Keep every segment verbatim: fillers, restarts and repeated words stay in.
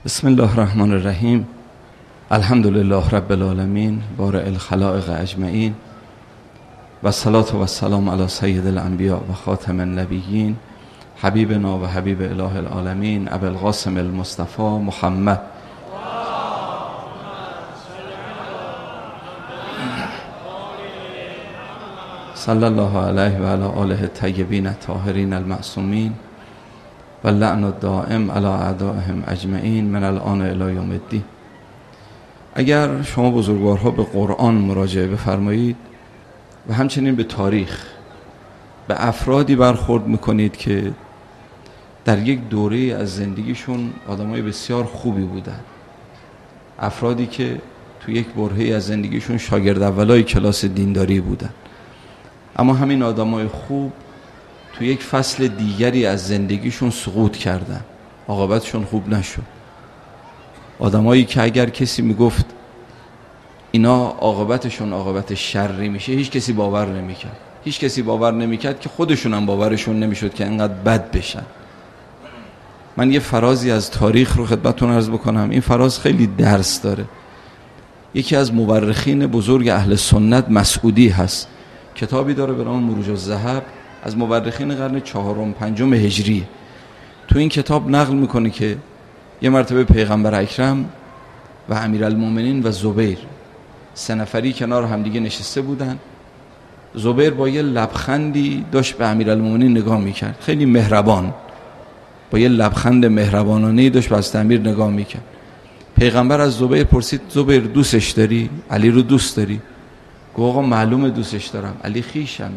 بسم الله الرحمن الرحیم. الحمد لله رب العالمین بارئ الخلائق اجمعین و الصلاة و السلام علی سید الانبیاء و خاتم النبیین حبیبنا و حبیب اله العالمین ابی القاسم المصطفى محمد صلی الله علیه و علی آله الطیبین الطاهرین المعصومین و اللعن الدائم علی اعدائهم اجمعین من الآن الی یوم الدین. اگر شما بزرگوارها به قرآن مراجعه بفرمایید و همچنین به تاریخ، به افرادی برخورد میکنید که در یک دوره از زندگیشون آدمای بسیار خوبی بودن، افرادی که تو یک برهه از زندگیشون شاگرد اولای کلاس دینداری بودن، اما همین آدمای خوب تو یک فصل دیگری از زندگیشون سقوط کردن، عاقبتشون خوب نشد. آدمایی که اگر کسی میگفت اینا عاقبتشون عاقبت شری میشه، هیچ کسی باور نمیکرد. هیچ کسی باور نمیکرد که خودشون هم باورشون نمیشد که اینقدر بد بشن. من یه فرازی از تاریخ رو خدمتتون عرض بکنم. این فراز خیلی درس داره. یکی از مورخین بزرگ اهل سنت مسعودی هست، کتابی داره به نام مروج الذهب، از مورخین قرن چهارم پنجم هجری. تو این کتاب نقل میکنه که یه مرتبه پیغمبر اکرم و امیرالمومنین و زبیر سه نفری کنار همدیگه نشسته بودن. زبیر با یه لبخندی داشت به امیرالمومنین نگاه میکرد، خیلی مهربان، با یه لبخند مهربانانه داشت به حضرت امیر نگاه میکرد. پیغمبر از زبیر پرسید زبیر دوستش داری؟ علی رو دوست داری؟ گفت آقا معلومه دوستش دارم، علی خویشمه.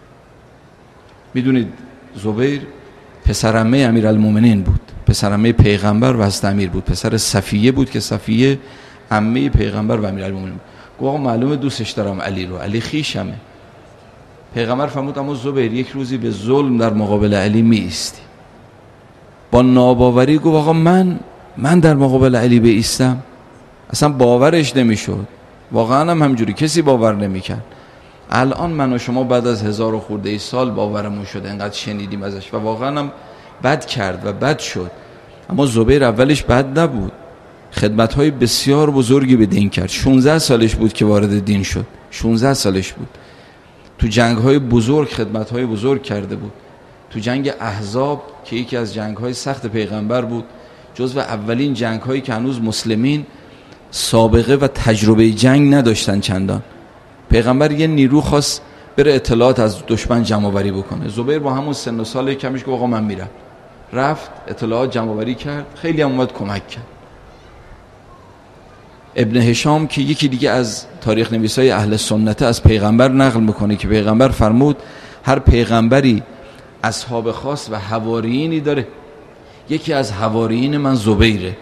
میدونید زبیر پسرعمه امیرالمومنین بود، پسرعمه پیغمبر و حضرت امیر بود، پسر صفیه بود که صفیه عمه پیغمبر و امیرالمومنین بود. گفت آقا معلومه دوستش دارم علی رو، علی خویشمه. پیغمبر فرمود اما زبیر یک روزی به ظلم در مقابل علی می ایستی. با ناباوری گفت آقا من من در مقابل علی بایستم؟ اصلا باورش نمیشد. واقعا هم همجوری کسی باور نمیکرد. الان من و شما بعد از هزار و خورده ای سال باورمون شده، انقدر شنیدیم ازش و واقعا هم بد کرد و بد شد. اما زبیر اولش بد نبود، خدمت‌های بسیار بزرگی به دین کرد. شانزده سالش بود که وارد دین شد، شانزده سالش بود. تو جنگ‌های بزرگ خدمت‌های بزرگ کرده بود. تو جنگ احزاب که یکی از جنگ‌های سخت پیغمبر بود، جزو اولین جنگ‌هایی که هنوز مسلمین سابقه و تجربه جنگ نداشتن چندان، پیغمبر یه نیرو خواست بره اطلاعات از دشمن جمع‌آوری بکنه. زبیر با همون سن و سال کمش گفت آقا من میرم. رفت اطلاعات جمع‌آوری کرد، خیلی هم اومد کمک کرد. ابن هشام که یکی دیگه از تاریخ نویسای اهل سنت از پیغمبر نقل میکنه که پیغمبر فرمود هر پیغمبری اصحاب خاص و حواریینی داره، یکی از حواریین من زبیره.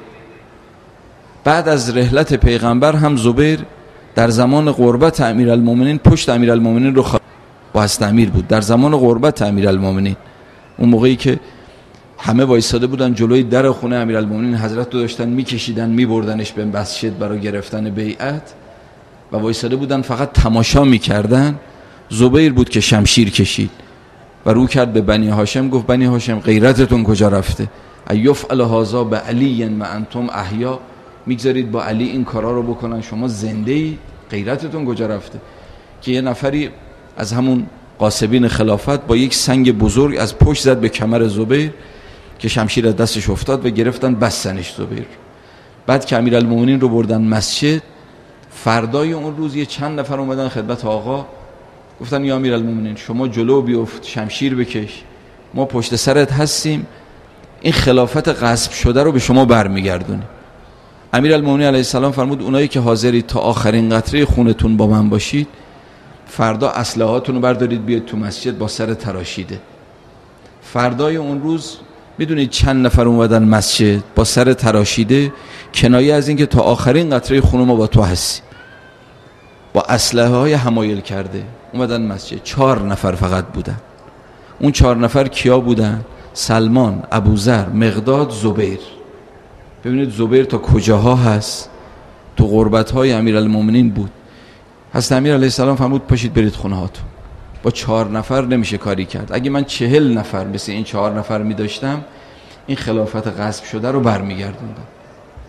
بعد از رحلت پیغمبر هم زبیر در زمان غربت امیرالمومنین پشت امیرالمومنین رو خواهد با حضرت امیر بود. در زمان غربت امیرالمومنین، اون موقعی که همه وایساده بودن جلوی در خونه امیرالمومنین، حضرت رو داشتن میکشیدن میبردنش به مسجد برای گرفتن بیعت و وایساده بودن فقط تماشا میکردن، زبیر بود که شمشیر کشید و رو کرد به بنی هاشم، گفت بنی هاشم غیرتتون کجا رفته؟ ایفعل هذا بعلی و انتم احیا، میگذارید با علی این کارا رو بکنن شما زنده اید؟ غیرتتون کجا رفته؟ که یه نفری از همون قاسبین خلافت با یک سنگ بزرگ از پشت زد به کمر زبیر که شمشیر از دستش افتاد و گرفتن بستنش زبیر. بعد که امیرالمومنین رو بردن مسجد، فردای اون روز یه چند نفر اومدن خدمت آقا، گفتن یا امیرالمومنین شما جلو بیفت، شمشیر بکش، ما پشت سرت هستیم، این خلافت غصب شده رو به شما برمیگردونیم. امیرالمومنین علیه السلام فرمود اونایی که حاضری تا آخرین قطره خونتون با من باشید، فردا اسلحه‌هاتون رو بردارید بیاید تو مسجد با سر تراشیده. فردای اون روز میدونید چند نفر اومدن مسجد با سر تراشیده، کنایه از این که تا آخرین قطره خون ما با تو هستی، با اسلحه‌های حمایل کرده اومدن مسجد. چهار نفر فقط بودن. اون چهار نفر کیا بودن؟ سلمان، ابوذر، مقداد، زبیر. ببینید زبیر تا کجاها هست، تو غربت‌های امیرالمومنین بود. حضرت امیر علیه السلام فرمود پاشید برید خونه هاتون. با چهار نفر نمیشه کاری کرد. اگه من چهل نفر مثل این چهار نفر می داشتم، این خلافت غصب شده رو برمیگردوندم.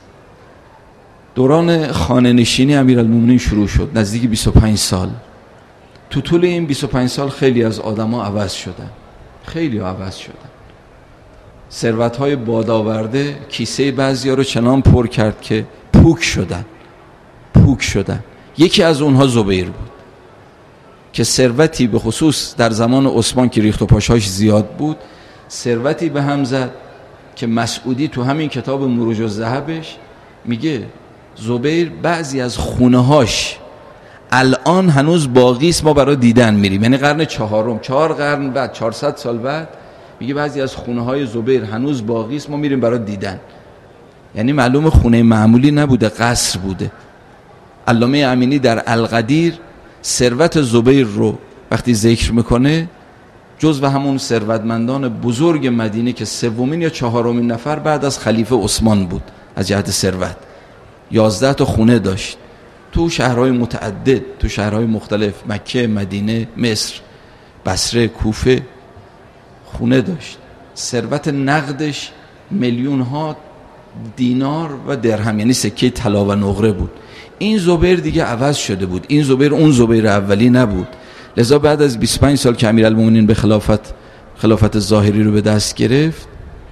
دوران خانه نشینی امیرالمومنین شروع شد، نزدیک بیست و پنج سال. تو طول این بیست و پنج سال خیلی از آدما عوض شدن، خیلی عوض شدن. ثروت‌های بادآورده کیسه بعضیا رو چنان پر کرد که پوک شدن، پوک شدن. یکی از اونها زبیر بود که ثروتی به خصوص در زمان عثمان که ریخت و پاشاش زیاد بود، ثروتی به هم زد که مسعودی تو همین کتاب مروج الذهبش میگه زبیر بعضی از خونه‌هاش الان هنوز باقی است، ما برای دیدن میریم. یعنی قرن چهارم، چهار قرن بعد، چهارصد سال بعد، میگه بعضی از خونه‌های زبیر هنوز باقی است، ما میریم برای دیدن. یعنی معلوم خونه معمولی نبوده، قصر بوده. علامه امینی در القدیر ثروت زبیر رو وقتی ذکر میکنه جزو همون ثروتمندان بزرگ مدینه که سومین یا چهارمین نفر بعد از خلیفه عثمان بود از جهت ثروت. یازده تا خونه داشت تو شهرهای متعدد، تو شهرهای مختلف، مکه، مدینه، مصر، بصره، کوفه خونه داشت. ثروت نقدش میلیون ها دینار و درهم، یعنی سکه طلا و نقره بود. این زبیر دیگه عوض شده بود، این زبیر اون زبیر اولی نبود. لذا بعد از بیست و پنج سال که امیرالمومنین به خلافت خلافت ظاهری رو به دست گرفت،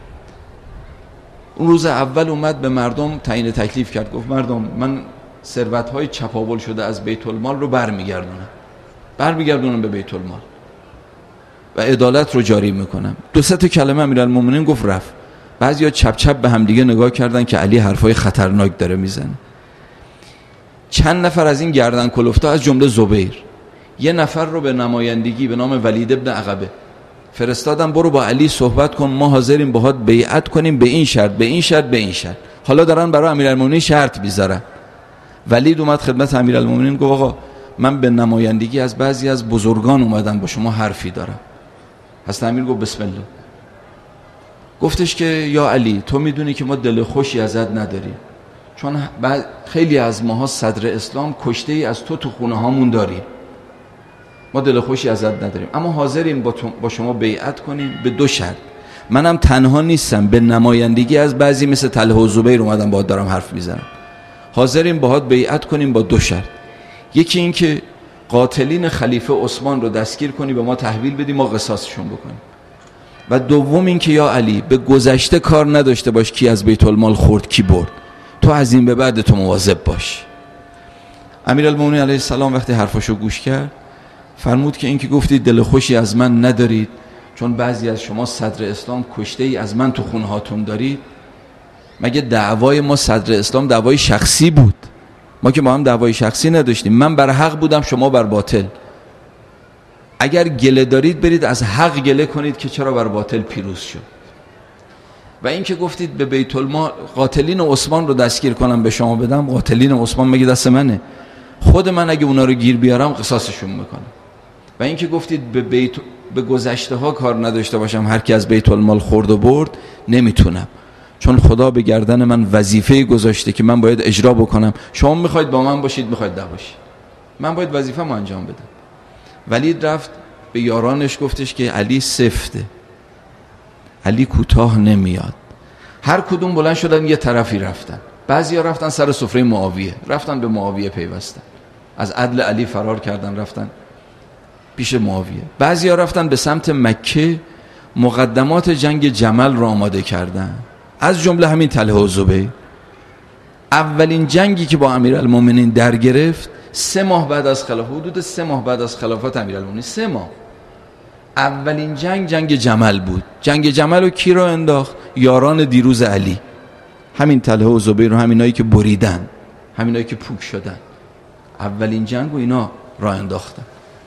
اون روز اول اومد به مردم تعیین تکلیف کرد. گفت مردم، من ثروت‌های چپاول شده از بیت المال رو برمیگردونم برمیگردونم به بیت المال و عدالت رو جاری میکنم. دو سه تا کلمه امیرالمومنین گفت رفت. بعضیا چپ چپ به هم دیگه نگاه کردن که علی حرفای خطرناک داره میزنه. چند نفر از این گردن کلفتا از جمله زبیر یه نفر رو به نمایندگی به نام ولید ابن عقبه فرستادن، برو با علی صحبت کن، ما حاضریم باهات بیعت کنیم به این شرط به این شرط به این شرط. حالا دارن برای امیرالمومنین شرط میذارن. ولید اومد خدمت امیرالمومنین گفت آقا من به نمایندگی از بعضی از بزرگان اومدم با شما حرفی دارم. حضرت امیر گفت بسم الله. گفتش که یا علی، تو میدونی که ما دل خوشی ازت نداریم، چون خیلی از ماها صدر اسلام کشته ای از تو تو خونه هامون داریم، ما دل خوشی ازت نداریم، اما حاضریم با, با شما بیعت کنیم به دو شرط. منم تنها نیستم، به نمایندگی از بعضی مثل طلحه و زبیر اومدم باهات دارم حرف میزنم. حاضریم باهات بیعت کنیم با دو شرط. یکی این که قاتلین خلیفه عثمان رو دستگیر کنی به ما تحویل بدی، ما قصاصشون بکنیم. و دوم این که یا علی، به گذشته کار نداشته باش کی از بیت المال خورد کی برد، تو از این به بعد تو مواظب باش. امیرالمومنین علیه السلام وقتی حرفاشو گوش کرد فرمود که این که گفتید دل خوشی از من ندارید چون بعضی از شما صدر اسلام کشته ای از من تو خونه هاتون دارید، مگه دعوای ما صدر اسلام دعوای شخصی بود؟ ما که ما هم دعوای شخصی نداشتیم، من بر حق بودم شما بر باطل. اگر گله دارید برید از حق گله کنید که چرا بر باطل پیروز شد. و این که گفتید به بیت المال قاتلین عثمان رو دستگیر کنم به شما بدم، قاتلین عثمان مگه دست منه؟ خود من اگه اونا رو گیر بیارم قصاصشون میکنم. و این که گفتید به بیت به گذشته ها کار نداشته باشم، هر کی از بیت المال خورد و برد، نمیتونم، چون خدا به گردن من وظیفه گذاشته که من باید اجرا بکنم. شما میخواید با من باشید، میخواید نباشید، من باید وظیفه‌مو انجام بدم. ولید رفت به یارانش گفتش که علی سفته، علی کوتاه نمیاد. هر کدوم بلند شدن یه طرفی رفتن. بعضیا رفتن سر سفره معاویه، رفتن به معاویه پیوستن، از عدل علی فرار کردن رفتن پیش معاویه. بعضیا رفتن به سمت مکه، مقدمات جنگ جمل را آماده کردن، از جمله همین طلحه و زبیر. اولین جنگی که با امیرالمومنین در گرفت سه ماه بعد از خلافت، حدود سه ماه بعد از خلافت امیرالمومنین، سه ماه، اولین جنگ جنگ جمل بود. جنگ جمل رو کی را انداخت؟ یاران دیروز علی، همین طلحه و زبیر و همینایی که بریدن، همینایی که پوک شدن، اولین جنگ و اینا را انداختن.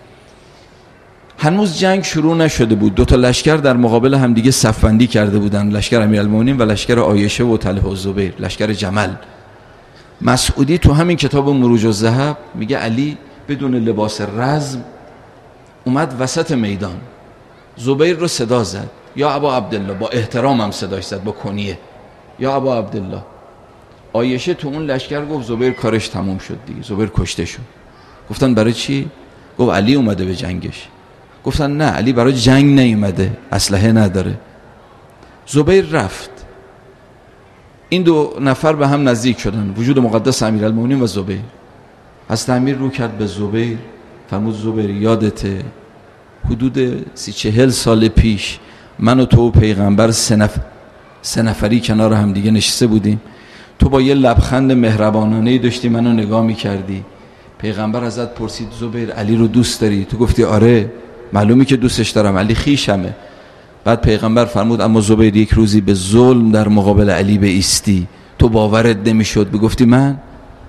هنوز جنگ شروع نشده بود، دو تا لشکر در مقابل همدیگه صف‌بندی کرده بودن، لشکر امیرالمومنین و لشکر عایشه و طلحه و زبیر، لشکر جمل. مسعودی تو همین کتاب مروج الذهب میگه علی بدون لباس رزم اومد وسط میدان، زبیر رو صدا زد، یا ابا عبدالله، با احترام هم صداش زد، با کنیه، یا ابا عبدالله. عایشه تو اون لشکر گفت زبیر کارش تموم شد دیگه، زبیر کشته شد. گفتن برای چی؟ گفت علی اومده به جنگش. گفتن نه، علی برای جنگ نیومده، اسلحه نداره. زبیر رفت این دو نفر به هم نزدیک شدن، وجود مقدس امیرالمومنین و زبیر. حضرت امیر رو کرد به زبیر، فرمود زبیر یادته حدود سی چهل سال پیش من و تو و پیغمبر سه نفر سه نفری کنار هم دیگه نشسته بودیم، تو با یه لبخند مهربانانه‌ای داشتی منو نگاه می‌کردی، پیغمبر ازت پرسید زبیر علی رو دوست داری؟ تو گفتی آره، معلومی که دوستش دارم، علی خویشمه. بعد پیغمبر فرمود اما زبیر یک روزی به ظلم در مقابل علی بایستی، تو باورت نمیشد، بگفتی من.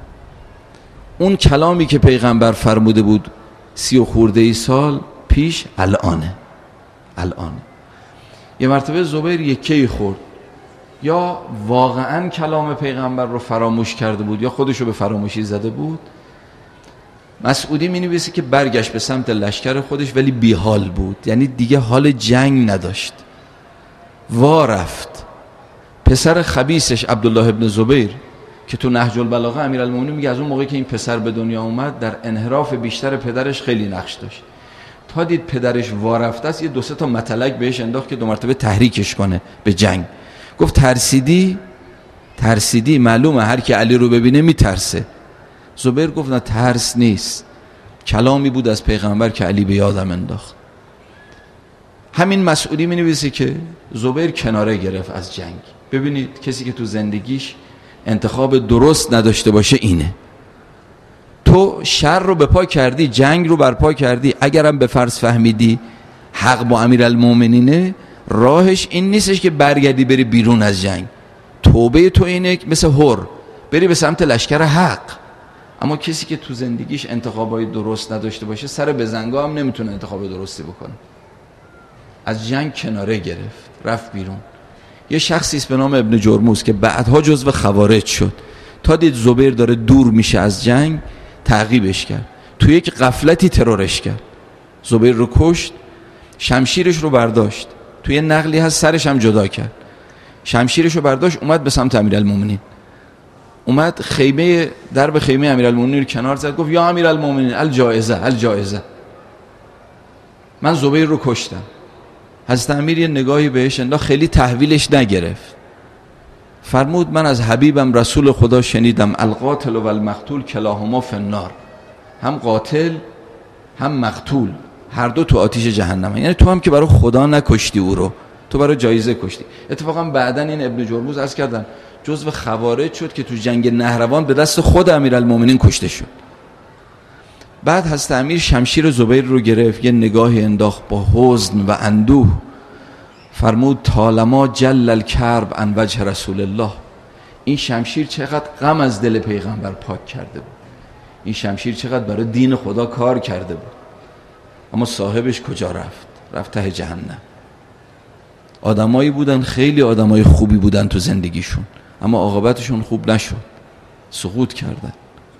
اون کلامی که پیغمبر فرموده بود سی و خورده ای سال پیش الانه الانه یه مرتبه زبیر یکی خورد، یا واقعا کلام پیغمبر رو فراموش کرده بود یا خودش رو به فراموشی زده بود. مسعودی می نویسه که برگشت به سمت لشکر خودش ولی بی حال بود، یعنی دیگه حال جنگ نداشت. وا رفت. پسر خبیثش عبدالله ابن زبیر که تو نهج البلاغه امیرالمومنین میگه از اون موقعی که این پسر به دنیا اومد در انحراف بیشتر پدرش خیلی نقش داشت. تا دید پدرش وا رفته است یه دو سه تا متلک بهش انداخت که دو مرتبه تحریکش کنه به جنگ. گفت ترسیدی؟ ترسیدی؟ معلومه هر کی علی رو ببینه میترسه. زبیر گفت نه ترس نیست، کلامی بود از پیغمبر که علی به یادم انداخت. همین مسعودی می نویسه که زبیر کناره گرفت از جنگ. ببینید کسی که تو زندگیش انتخاب درست نداشته باشه اینه. تو شر رو به پا کردی، جنگ رو برپا کردی، اگرم به فرض فهمیدی حق با امیرالمومنینه، راهش این نیستش که برگردی بری بیرون از جنگ. توبه تو اینه مثل هر بری به سمت لشکر حق. اما کسی که تو زندگیش انتخابای درست نداشته باشه سر بزنگاه هم نمیتونه انتخاب درستی بکنه. از جنگ کناره گرفت، رفت بیرون. یه شخصی است به نام ابن جرموز که بعدها جزو خوارج شد، تا دید زبیر داره دور میشه از جنگ تعقیبش کرد، تو یک غفلتی ترورش کرد. زبیر رو کشت، شمشیرش رو برداشت، توی نقلی هست سرش هم جدا کرد. شمشیرش رو برداشت اومد به سمت امیرالمومنین، اومد خیمه درب خیمه امیرالمومنین رو کنار زد، گفت یا امیرالمومنین الجائزه الجائزه، من زبیر رو کشتم. حضرت امیر یه نگاهی بهش انداخت، خیلی تحویلش نگرفت. فرمود من از حبیبم رسول خدا شنیدم القاتل و المقتول کلاهما فی النار، هم قاتل هم مقتول هر دو تو آتیش جهنم. یعنی تو هم که برای خدا نکشتی او رو، تو برای جایزه کشتی. اتفاقا بعداً این ابن جرموز عرض کردن جزو خوارج شد که تو جنگ نهروان به دست خود امیرالمومنین کشته شد. بعد حضرت امیر شمشیر زبیر رو گرفت، یه نگاهی انداخت با حزن و اندوه، فرمود طالما جل الکرب عن وجه رسول الله، این شمشیر چقدر غم از دل پیغمبر پاک کرده بود، این شمشیر چقدر برای دین خدا کار کرده بود. اما صاحبش کجا رفت؟ رفت ته جهنم. آدمایی بودن، خیلی آدمای خوبی بودن تو زندگیشون، اما عاقبتشون خوب نشد، سقوط کردن.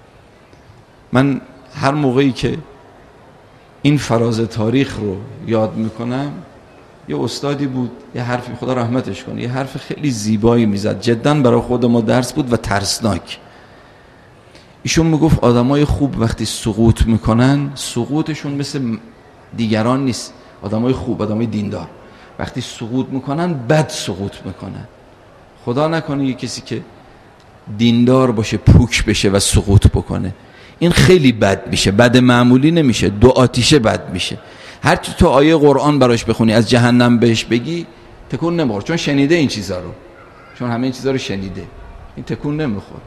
من هر موقعی که این فراز تاریخ رو یاد میکنم، یه استادی بود یه حرفی، خدا رحمتش کنه، یه حرف خیلی زیبایی میزد، جدا برای خود ما درس بود و ترسناک. ایشون میگفت آدمای خوب وقتی سقوط میکنن، سقوطشون مثل دیگران نیست. آدمای خوب، آدمای دیندار وقتی سقوط میکنن بد سقوط میکنن. خدا نکنه یه کسی که دیندار باشه پوک بشه و سقوط بکنه، این خیلی بد میشه، بد معمولی نمیشه، دو آتیشه بد میشه. هرچی تو آیه قرآن براش بخونی از جهنم بهش بگی تکون نمیخوره، چون شنیده این چیزا رو، چون همه این چیزا رو شنیده، این تکون نمیخوره.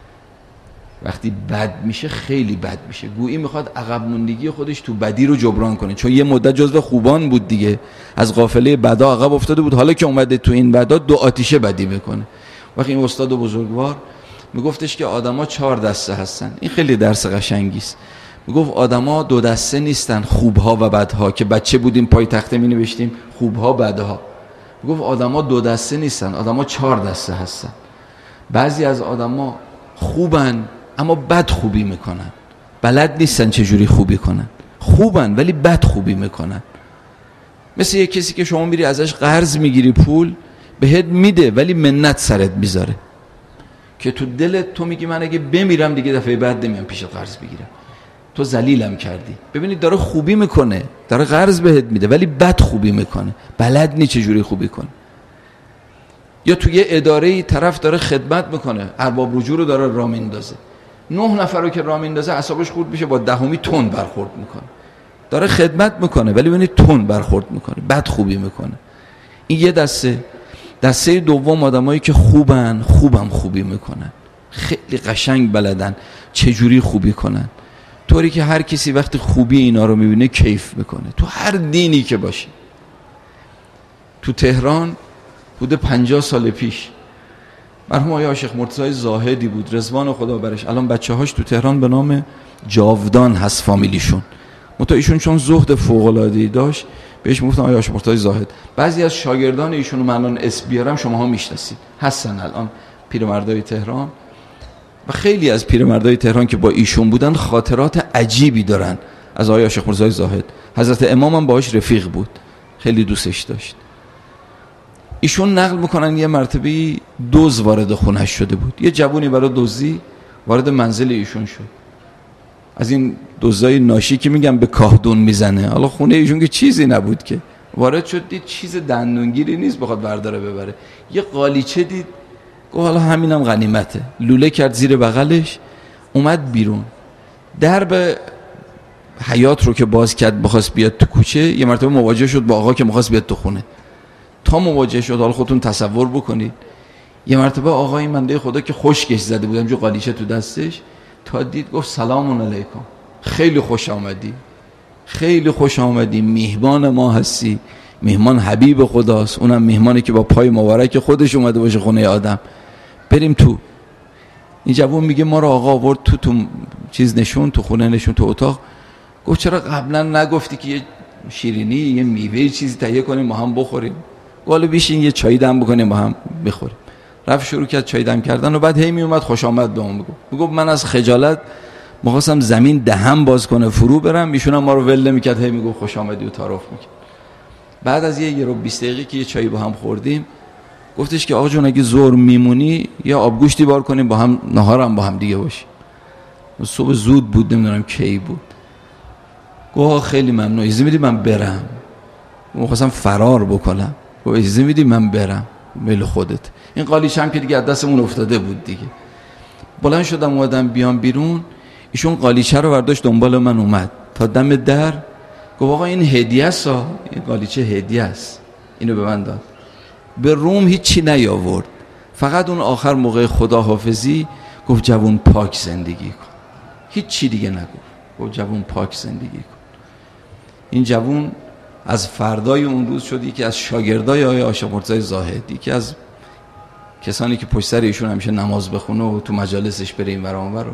وقتی بد میشه خیلی بد میشه، گویی میخواد عقب موندگی خودش تو بدی رو جبران کنه، چون یه مدت جزو خوبان بود دیگه، از قافله بدا عقب افتاده بود، حالا که اومده تو این بدا دو آتیشه بدی میکنه. وقتی این استاد بزرگوار میگفتش که آدما چهار دسته هستن، این خیلی درس قشنگی است. میگفت آدما دو دسته نیستن، خوبها و بدها، که بچه بودیم پای تخته می نوشتیم خوبها بدها. میگفت آدما دو دسته نیستن، آدما چهار دسته هستن. بعضی از آدما خوبن اما بد خوبی میکنن، بلد نیستن چجوری خوبی کنن، خوبن ولی بد خوبی میکنن. مثل یک کسی که شما میری ازش قرض میگیری پول بهت میده ولی منت سرت میذاره، که تو دلت تو میگی من اگه بمیرم دیگه دفعه بعد نمیام پیشت قرض بگیرم، تو ذلیلم کردی. ببینید داره خوبی میکنه، داره قرض بهت میده ولی بد خوبی میکنه، بلد نیست چجوری خوبی کنه. یا توی اداره طرف داره خدمت میکنه، ارباب رجوع رو داره راه میندازه، نه نفر رو که راه میندازه اعصابش خورد میشه، با دهمی تون برخورد میکنه، داره خدمت میکنه ولی ببینید تون برخورد میکنه، بد خوبی میکنه. این یه دسته. دسته دوم آدمایی که خوبن، خوبم خوبی میکنن، خیلی قشنگ بلدن چجوری خوبی کنن، طوری که هر کسی وقتی خوبی اینا رو میبینه کیف میکنه، تو هر دینی که باشه. تو تهران بوده پنجاه سال پیش مرحوم آقای شیخ مرتضی زاهدی بود، رضوان خدا برش، الان بچه هاش تو تهران به نام جاودان هست فامیلیشون، متا ایشون چون زهد فوق‌العاده‌ای داشت بهش میگفتن آقای شیخ مرتضی زاهد. بعضی از شاگردان ایشون رو من الان اسم بیارم شماها میشناسید، هستن الان پیرمردای تهران، و خیلی از پیرمردای تهران که با ایشون بودن خاطرات عجیبی دارن از آقای شیخ مرتضی زاهد. حضرت امام هم باهاش رفیق بود، خیلی دوستش داشت. ایشون نقل میکنن یه مرتبه دوز وارد خونش شده بود، یه جوونی برای دزدی وارد منزل ایشون شد، از این دزدای ناشی که میگم به کاهدون میزنه، حالا خونه ایشون که چیزی نبود که، وارد شد دید چیز دندونگیری نیست بخواد برداره ببره، یه قالیچه دید، گفت حالا همینم غنیمته، لوله کرد زیر بغلش، اومد بیرون، درب حیاط رو که باز کرد بخواست بیاد تو کوچه، یه مرتبه مواجه شد با آقا که می‌خواست بیاد تو خونه. تا مواجه شد، حالا خودتون تصور بکنید، یه مرتبه آقای منده خدا که خشکش زده بودم جو قالیچه تو دستش، تا دید گفت سلام علیکم، خیلی خوش آمدی، خیلی خوش آمدی، میهمان ما هستی، میهمان حبیب خداست، اونم میهمانی که با پای مبارک خودش اومده باشه خونه آدم، بریم تو. این جوون میگه ما رو آقا آورد تو تو چیز نشون، تو خونه نشون، تو اتاق. گفت چرا قبلا نگفتی که یه شیرینی یه میوه چیزی تهیه کنیم ما هم بخوریم؟ گفت بیشین یه چای دم بکنیم با هم بخوریم. رفت شروع کرد چای دم کردن و بعد هی می اومد خوش آمد به اون میگفت میگفت من از خجالت می‌خواستم زمین دهم باز کنه فرو برم، ایشون هم ما رو ول نمی‌کرد، هی میگفت خوش آمدی و تعارف می‌کرد. بعد از یه یه رو بیست دقیقه که یه چای با هم خوردیم، گفتش که آقا جون اگه ظهر میمونی یا آبگوشتی بار کنیم با هم نهارم با هم دیگه باشیم. صبح زود بود، نمیدونم کی بود. گفت خیلی ممنون، اجازه میدی من برم؟ می‌خواستم فرار بکنم. گفت اجازه میدی من برم؟ میل خودت. این قالیچه هم که دیگه از دستمون افتاده بود دیگه. بلند شدم اومدم بیام بیرون، ایشون قالیچه رو برداشت دنبال من اومد تا دم در، گفت آقا این هدیه است، این قالیچه هدیه است، اینو به من داد. به روم هیچی نیاورد، فقط اون آخر موقع خداحافظی گفت جوون پاک زندگی کن، هیچ چی دیگه نگفت، گفت جوون پاک زندگی کن. این جوون از فردای اون روز شد یکی از شاگردای آقای شیخ مرتضی زاهد، یکی از کسانی که پشت سر ایشون همیشه نماز بخونه و تو مجالسش بره این ور اون ور.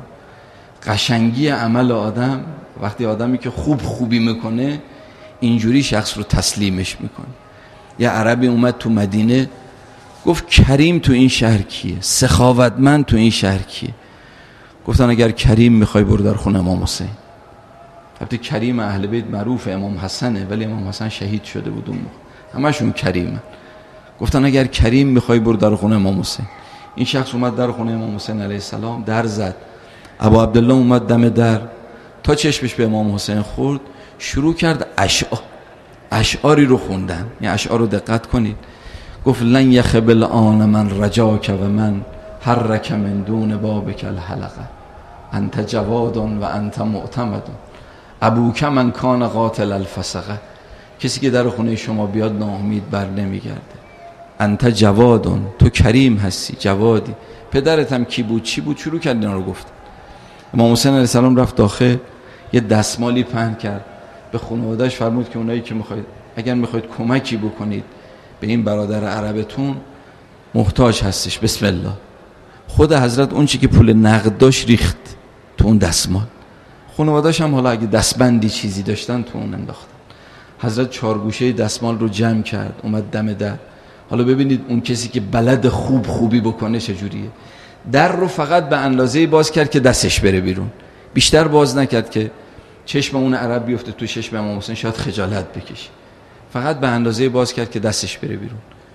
قشنگی عمل آدم وقتی آدمی که خوب خوبی میکنه اینجوری شخص رو تسلیمش میکنه. یه عربی اومد تو مدینه گفت کریم تو این شهر کیه؟ سخاوتمند تو این شهر کیه؟ گفتن اگر کریم میخوای برو در خونه امام حسین. البته کریم اهل بیت معروف امام حسنه، ولی امام حسن شهید شده بود اون موقع، همشون کریمن. گفتن اگر کریم میخوای برو در خونه امام حسین. این شخص اومد در خونه امام حسین علیه السلام، در زد. ابو عبدالله اومد دم در، تا چشمش به امام حسین خورد شروع کرد اشعار اشعاری رو خوندن. این اشعار رو دقت کنید. گفت لن یخبل آن من رجاک و من حرک من دون بابک الحلقه انت جواد و انت معتمد ابوک من کان قاتل الفسقه. کسی که در خونه شما بیاد ناامید بر نمیگرده. انت جوادون، تو کریم هستی، جوادی. پدرت هم کی بود چی بود؟ شروع کرد اینا رو گفت. امام حسین علیه السلام رفت داخل، یه دستمالی پهن کرد به خانواده‌اش، فرمود که اونایی که میخواید اگر میخواید کمکی بکنید به این برادر عربتون محتاج هستش، بسم الله. خود حضرت اون چی که پول نقد داشت ریخت تو اون دستمال. خانواده‌اش هم حالا اگه دستبندی چیزی داشتن تو اون انداختن. حضرت چهار گوشه دستمال رو جمع کرد، اومد دم در. حالا ببینید اون کسی که بلد خوب خوبی بکنه چجوریه. در رو فقط به اندازه‌ای باز کرد که دستش بره بیرون، بیشتر باز نکرد که چشم اون عرب بیفته تو چشم امام حسین شاید خجالت بکشه. فقط به اندازه‌ای باز کرد که دستش بره بیرون.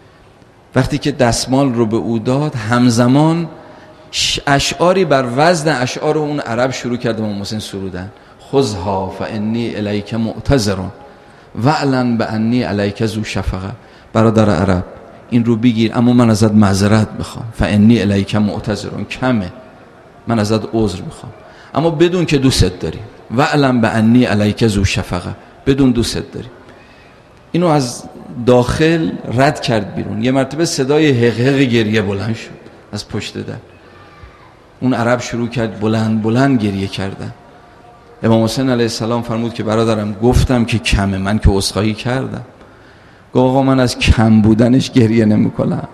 وقتی که دستمال رو به او داد، همزمان اشعاری بر وزن اشعار اون عرب شروع کرد امام حسین سرودن. خذها فانی الیک معتذر واعلن بانی الیک ذو شفقه. برادر عرب این رو بگیر، اما من ازت معذرت میخوام، فانی الیک معتذرون، کمه، من ازت عذر میخوام، اما بدون که دوست داری، و علم بانی الیک ذو شفقه، بدون دوست داری. اینو از داخل رد کرد بیرون. یه مرتبه صدای حق حق گریه بلند شد از پشت در. اون عرب شروع کرد بلند بلند گریه کردن. امام حسین علیه السلام فرمود که برادرم گفتم که کمه، من که عذرخواهی کردم. گفت آقا من از کم بودنش گریه نمی‌کنم،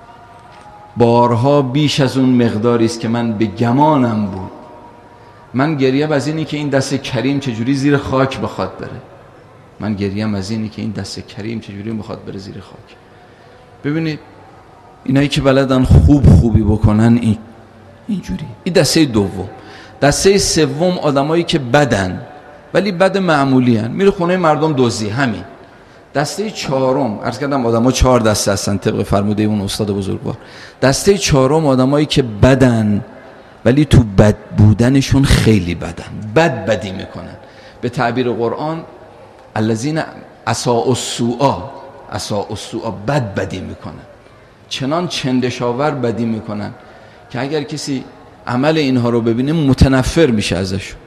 بارها بیش از اون مقداری است که من به گمانم بود. من گریم از اینی که این دست کریم چجوری زیر خاک بخواد بره. من گریم از اینی که این دست کریم چجوری بخواد بره زیر خاک. ببینید اینایی که بلدن خوب خوبی بکنن این اینجوری. این دسته دوم. دسته سوم آدمایی که بدن ولی بد معمولی ان، میره خونه مردم دزدی، همین. دسته چهارم، عرض کردم آدما چهار دسته هستن طبق فرموده اون استاد بزرگوار. دسته چهارم آدمایی که بدن ولی تو بد بودنشون خیلی بدن، بد بدی میکنن. به تعبیر قرآن الذین اساءوا السوء، اساءوا السوء، بد بدی میکنن، چنان چندشاور بدی میکنن که اگر کسی عمل اینها رو ببینه متنفر میشه ازشون.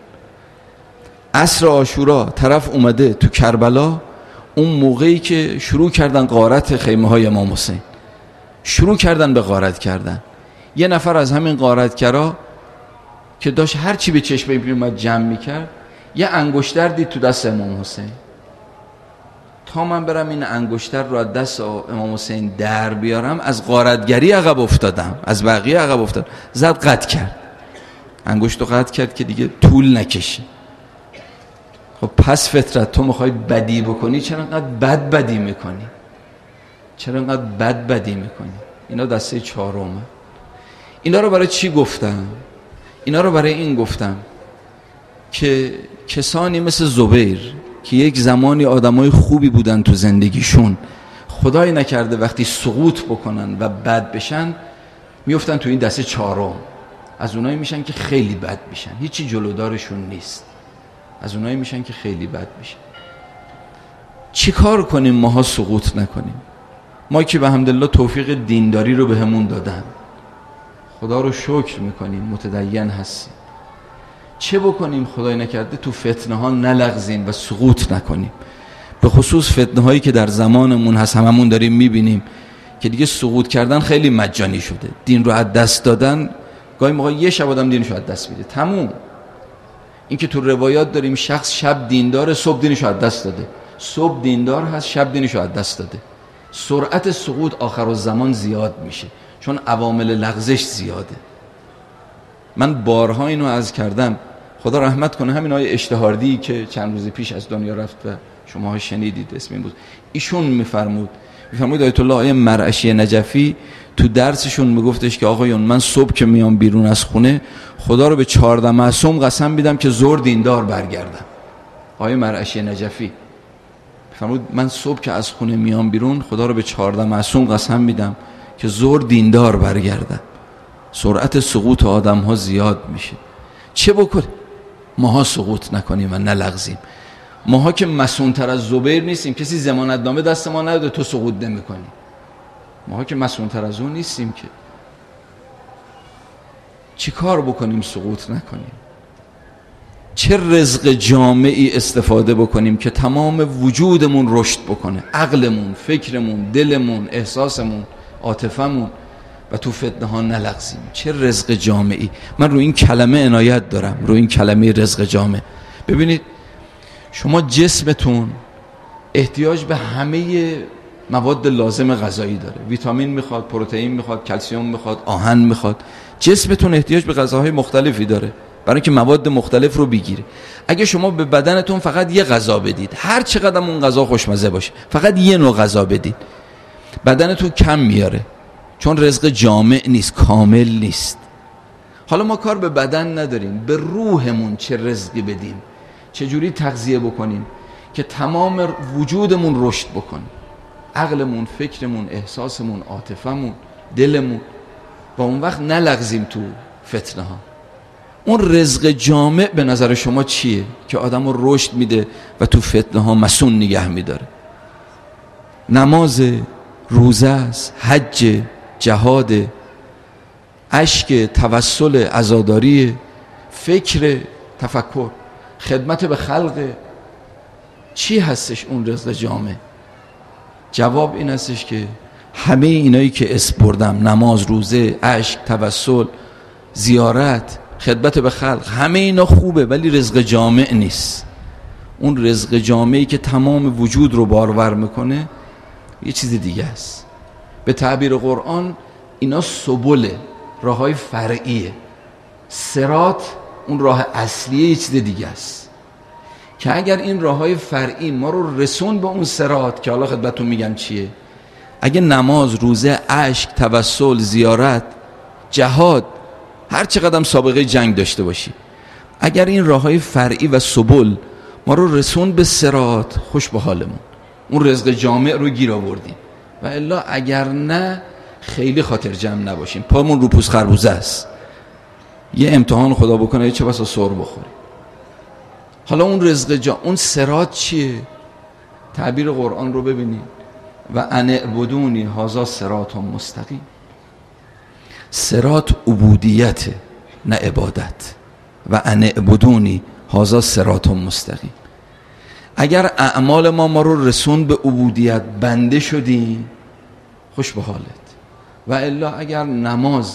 عصر عاشورا طرف اومده تو کربلا، اون موقعی که شروع کردن غارت خیمه های امام حسین، شروع کردن به غارت کردن. یه نفر از همین غارتگرا که داشت هر چی به چشم میومد جمع میکرد، یه انگشتر دید تو دست امام حسین. تا من برم این انگشتر رو از دست امام حسین در بیارم، از غارتگری عقب افتادم، از بقیه عقب افتادم. زد قطع کرد، انگشت رو قطع کرد که دیگه طول نکشه. خب پس فطرت تو میخوای بدی بکنی، چرا انقدر بد بدی میکنی؟ چرا انقدر بد بدی میکنی؟ اینا دسته چهارمه. اینا رو برای چی گفتم؟ اینا رو برای این گفتم که کسانی مثل زبیر که یک زمانی آدمای خوبی بودن تو زندگیشون، خدای نکرده وقتی سقوط بکنن و بد بشن میفتن تو این دسته چهارم. از اونایی میشن که خیلی بد میشن، هیچی جلودارشون نیست. از اونایی میشن که خیلی بد میشن. چی کار کنیم ماها سقوط نکنیم؟ ما که به حمدالله توفیق دینداری رو بهمون دادن، خدا رو شکر میکنیم، متدین هستیم. چه بکنیم خدای نکرده تو فتنه ها نلغزیم و سقوط نکنیم؟ به خصوص فتنه هایی که در زمانمون هست، هممون داریم میبینیم که دیگه سقوط کردن خیلی مجانی شده. دین رو از دست دادن، گاهی موقع یه شب آدم دینش رو از دست میده، تموم. این که تو روایات داریم شخص شب دیندار، صبح دینش رو از دست داده، صبح دیندار هست، شب دینش رو از دست داده. سرعت سقوط آخرالزمان زیاد میشه چون عوامل لغزش زیاده. من بارها اینو عرض کردم، خدا رحمت کنه همین آقای اشتهاردی که چند روز پیش از دنیا رفت و شما شنیدید اسم این بود، ایشون میفرمود میفرمود آیت الله آیه مرعشی نجفی تو درسشون میگفتش که آقایون من صبح که میام بیرون از خونه خدا رو به چهارده معصوم قسم میدم که زور دیندار برگردم. آیه مرعشی نجفی فرمود من صبح که از خونه میام بیرون خدا رو به چهارده معصوم قسم میدم که زور دیندار برگردم. سرعت سقوط آدم ها زیاد میشه. چه بکنیم؟ ماها سقوط نکنیم و نلغزیم. ماها که مسئول‌تر از زبیر نیستیم، کسی ضمانت نامه دست ما نداده تو سقوط نمی‌کنی. ماها که مسئول‌تر از اون نیستیم که. چی کار بکنیم سقوط نکنیم؟ چه رزق جامعی استفاده بکنیم که تمام وجودمون رشد بکنه، عقلمون، فکرمون، دلمون، احساسمون، عاطفمون، و تو فتنه ها نلغزیم. چه رزق جامعی. من رو این کلمه عنایت دارم، رو این کلمه رزق جامع. ببینید شما جسمتون احتیاج به همه مواد لازم غذایی داره، ویتامین میخواد، پروتئین میخواد، کلسیم میخواد، آهن میخواد. جسمتون احتیاج به غذاهای مختلفی داره برای اینکه مواد مختلف رو بگیره. اگه شما به بدنتون فقط یه غذا بدید، هر چقدر اون غذا خوشمزه باشه، فقط یه نوع غذا بدید، بدنتون کم میاره، چون رزق جامع نیست، کامل نیست. حالا ما کار به بدن نداریم، به روحمون چه رزقی بدیم، چه جوری تغذیه بکنیم که تمام وجودمون رشد بکنه، عقلمون، فکرمون، احساسمون، عاطفمون، دلمون، و اون وقت نلغزیم تو فتنه ها. اون رزق جامع به نظر شما چیه که آدم رو رشد میده و تو فتنه ها مسون نگه میداره؟ نماز، روزه است، حج، جهاد، اشک، توسل، عزاداری، فکر، تفکر، خدمت به خلق. چی هستش اون رزق جامع؟ جواب این هستش که همه اینایی که اسم بردم، نماز، روزه، اشک، توسل، زیارت، خدمت به خلق، همه اینا خوبه، ولی رزق جامع نیست. اون رزق جامعی که تمام وجود رو بارور میکنه یه چیز دیگه است. به تعبیر قرآن اینا سبله، راههای فرعیه. صراط اون راه اصلیه، یه چیز دیگه است که اگر این راههای فرعی ما رو رسون به اون صراط که حالا خدمتتون میگم چیه، اگه نماز، روزه، اشک، توسل، زیارت، جهاد، هر چقدر سابقه جنگ داشته باشی، اگر این راههای فرعی و سبل ما رو رسون به صراط، خوش به حالمون، اون رزق جامع رو گیر آوردیم. و الا اگر نه خیلی خاطر جمع نباشیم، پامون رو پوست خربوزه است. یه امتحان خدا بکنه چه بسا سر بخوریم. حالا اون رزق جامع، اون صراط چیه؟ تعبیر قرآن رو ببینید: و ان اعبدونی هذا صراط مستقیم. صراط عبودیت، نه عبادت. و ان اعبدونی هذا صراط مستقیم. اگر اعمال ما ما رو رسون به عبودیت، بنده شدیم، خوش به حالت. و الا اگر نماز،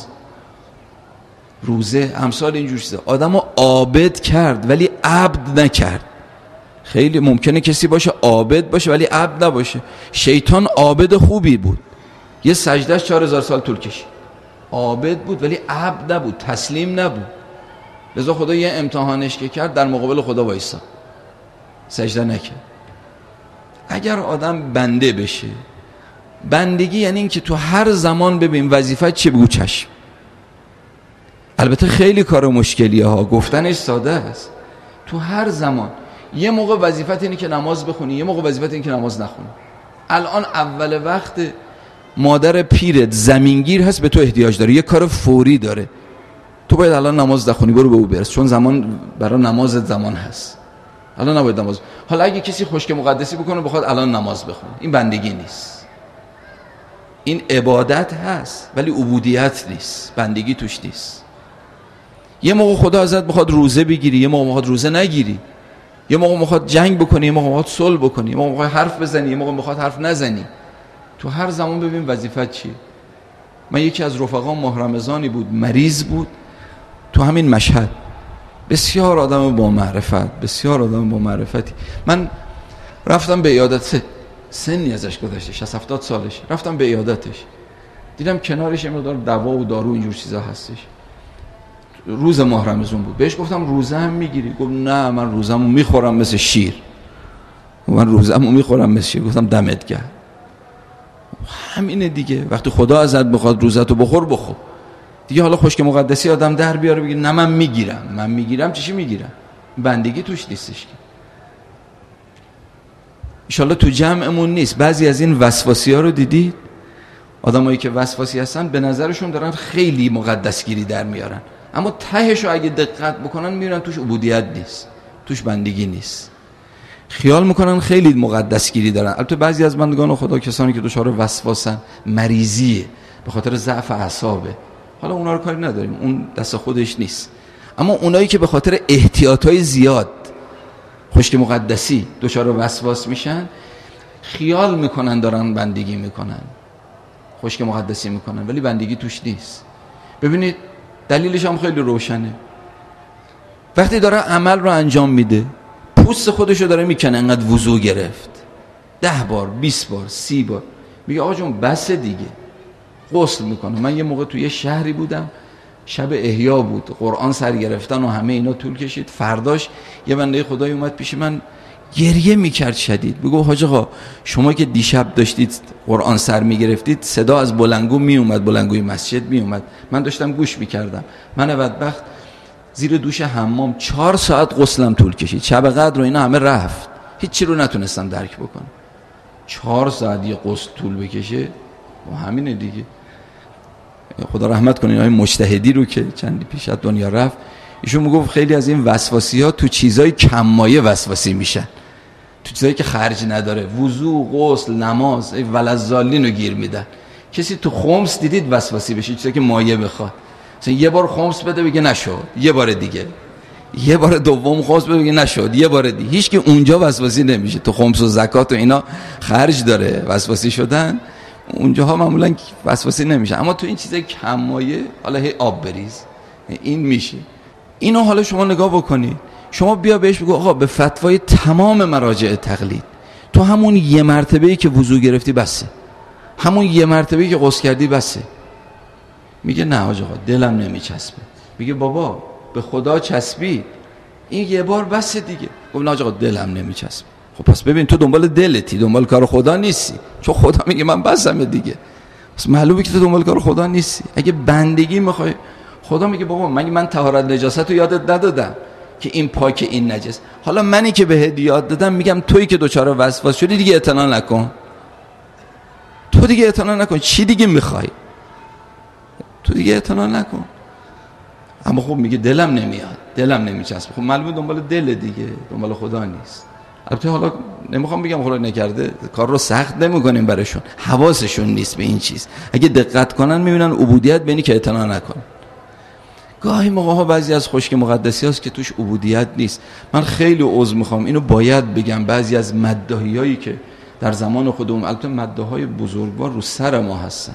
روزه، امثال اینجور چیزا آدمو عابد کرد ولی عبد نکرد. خیلی ممکنه کسی باشه عابد باشه ولی عبد نباشه. شیطان عابد خوبی بود، یه سجدهش چهار هزار سال طول کشید. عابد بود ولی عبد نبود، تسلیم نبود. لذا خدا یه امتحانش که کرد، در مقابل خدا وایسا، سجده نکرد. اگر آدم بنده بشه، بندگی یعنی این که تو هر زمان ببین وظیفت چه، بگو چشم. البته خیلی کار مشکلیه ها، گفتنش ساده است. تو هر زمان یه موقع وظیفت اینه که نماز بخونی، یه موقع وظیفت اینه که نماز نخونی. الان اول وقت مادر پیرت زمینگیر هست، به تو احتیاج داره، یه کار فوری داره، تو باید الان نماز نخونی، برو به او برس، چون زمان برای نمازت زمان هست، الان نباید نماز. حالا اگه کسی خشک مقدسی بکنه بخواد الان نماز بخونه، این بندگی نیست، این عبادت هست ولی عبودیت نیست، بندگی توش نیست. یه موقع خدا ازت بخواد روزه بگیری، یه موقع بخواد روزه نگیری، یه موقع بخواد جنگ بکنی، یه موقع بخواد صلح بکنی، یه موقع بخواد حرف بزنی، یه موقع بخواد حرف نزنی. تو هر زمان ببین وظیفت چیه. من یکی از رفقام ماه رمضانی بود، مریض بود، تو همین مشهد، بسیار آدم با معرفت، بسیار آدم با معرفتی. من رفتم به عیادت، سنی ازش گذشته، شصت هفتاد سالش، رفتم به عیادتش، دیدم کنارش یه مقدار دوا و دارو اینجور چیزا هستش. روز ماه رمضان بود، بهش گفتم روزه هم میگیری؟ گفت نه من روزمو میخورم مثل شیر. من روزمو میخورم مثل شیر. گفتم دمت گرم. همینه دیگه، وقتی خدا ازت بخواد روزتو بخور، بخور دیگه. حالا خشک مقدسی آدم در بیاره بگه نه من میگیرم، من میگیرم، چیشی میگیرم؟ بندگی توش نیستش که. انشالله تو جمعمون نیست. بعضی از این وسواسی ها رو دیدید؟ آدمایی که وسواسی هستن به نظرشون دارن خیلی مقدسگیری در میارن، اما تهش رو اگه دقت بکنن میبینن توش عبودیت نیست، توش بندگی نیست. خیال میکنن خیلی مقدسگیری دارن. البته بعضی از بندگان خدا کسانی که دچار وسواسن، مریضیه، به خاطر ضعف اعصابه، حالا اونا رو کاری نداریم، اون دست خودش نیست. اما اونایی که به خاطر احتیاطهای زیاد خشک مقدسی دچار وسواس میشن، خیال میکنن دارن بندگی میکنن، خشک مقدسی میکنن، ولی بندگی توش نیست. ببینید دلیلش هم خیلی روشنه. وقتی داره عمل رو انجام میده، پوست خودش رو داره میکنه، انقدر وضو گرفت ده بار، بیست بار، سی بار، میگه آقا جون بس دیگه، غسل میکنه. من یه موقع توی یه شهری بودم، شب احیا بود، قرآن سر گرفتن و همه اینا طول کشید. فرداش یه بنده خدایی اومد پیش من، گریه میکرد شدید. بگو حاج آقا شما که دیشب داشتید قرآن سر میگرفتید، صدا از بلندگو میومد، بلندگوی مسجد میومد، من داشتم گوش میکردم. من بدبخت زیر دوش حمام چهار ساعت غسلم طول کشید، شب قدر و اینا همه رفت، هیچی رو نتونستم درک بکنم. چهار ساعت یه غسل طول بکشه و همینه دیگه. خدا رحمت کنه این مجتهدی رو که چندی پیش از دنیا رفت، ایشون میگفت خیلی از این وسواسی ها تو چیزای کم مایه وسواسی میشن، تو چیزایی که خرج نداره، وضو، غسل، نماز، ولذالین رو گیر میدن. کسی تو خمس دیدید وسواسی بشه چیزایی که مایه بخواد؟ مثلا یه بار خمس بده بگه نشد، یه بار دیگه، یه بار دوم خمس بده بگه نشد، یه بار دیگه. هیچ که اونجا وسواسی نمیشه. تو خمس و زکات و اینا خرج داره وسواسی شدن، اونجاها معمولا وسواسی نمیشه. اما تو این چیزای کم مایه، حالا هی آب بریز، این میشه. اینو حالا شما نگاه بکنید، شما بیا بهش بگو آقا به فتوای تمام مراجع تقلید تو همون یه مرتبه‌ای که وضو گرفتی بسه، همون یه مرتبه‌ای که غسل کردی بسه. میگه نه آقا دلم نمیچسبه. میگه بابا به خدا چسبی، این یه بار بسه دیگه. گفت نه آقا دلم نمیچسبه. خب پس ببین تو دنبال دلتی، دنبال کار خدا نیستی، چون خدا میگه من بسم دیگه. پس معلومه که تو دنبال کار خدا نیستی. اگه بندگی میخوای، خدا میگه بابا مگه من طهارت نجاست رو یادت ندادم که این پاک این نجس؟ حالا منی که بهت یاد دادم میگم تویی که دوچاره وسواس شدی دیگه اعتنا نکن. تو دیگه اعتنا نکن. چی دیگه میخوای؟ تو دیگه اعتنا نکن. اما خب میگه دلم نمیاد، دلم نمیچسبه. خب معلومه دنبال دل دیگه، دنبال خدا نیست. البته حالا نمیخوام بگم خدا نکرده، کار رو سخت نمیکنیم براشون، حواسشون نیست به این چیز. اگه دقت کنن میبینن عبودیت بینی که اعتنا نکن. گاهی موقع ها بعضی از خشک مقدسی هست که توش عبودیت نیست. من خیلی عذر میخوام، اینو باید بگم. بعضی از مداحیایی که در زمان خودمون، البته مداحای بزرگوار رو سر ما هستن،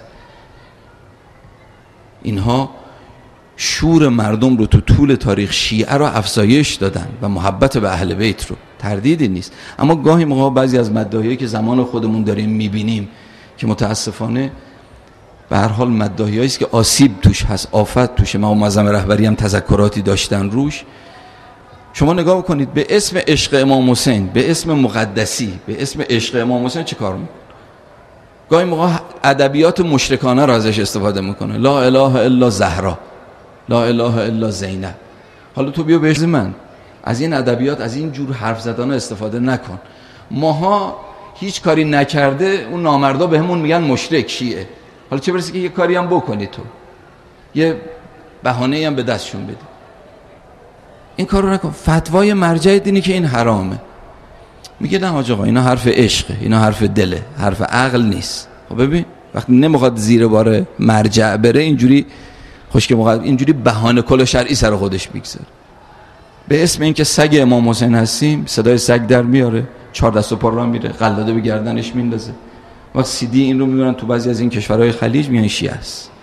اینها شور مردم رو تو طول تاریخ شیعه رو افزایش دادن و محبت به اهل بیت رو، تردیدی نیست. اما گاهی موقع بعضی از مداحیایی که زمان خودمون داریم میبینیم که متاسفانه به هر حال مداحیایی است که آسیب توش هست، آفت توشه. ما معظم رهبری هم تذکراتی داشتن روش. شما نگاه بکنید، به اسم عشق امام حسین، به اسم مقدسی، به اسم عشق امام حسین چه کار میکنه؟ گاهی موقع ادبیات مشرکانه را ازش استفاده میکنه. لا اله الا زهرا، لا اله الا زینب. حالا تو بیا بهش من از این ادبیات، از این جور حرف زدن استفاده نکن. ماها هیچ کاری نکرده اون نامردا بهمون میگن مشرک، شیعه. حالا چه برسه که یه کاری هم بکنی، تو یه بهانه‌ای هم به دستشون بدی. این کارو نکن. فتوای مرجع دینی که این حرامه. میگه نه حاج آقا اینا حرف عشقه، اینا حرف دله، حرف عقل نیست. خب ببین وقتی نمیخواد زیر بار مرجع بره، اینجوری خشک مقدس، اینجوری بهانه کل شرعی سر خودش میگذاره. به اسم اینکه سگ امام حسین هستیم، صدای سگ در میاره، چهار دست و پا را میره، قلاده به گردنش میندازه. وقت سی دی این رو میبرن تو بعضی از این کشورهای خلیج، میگن شیعه است.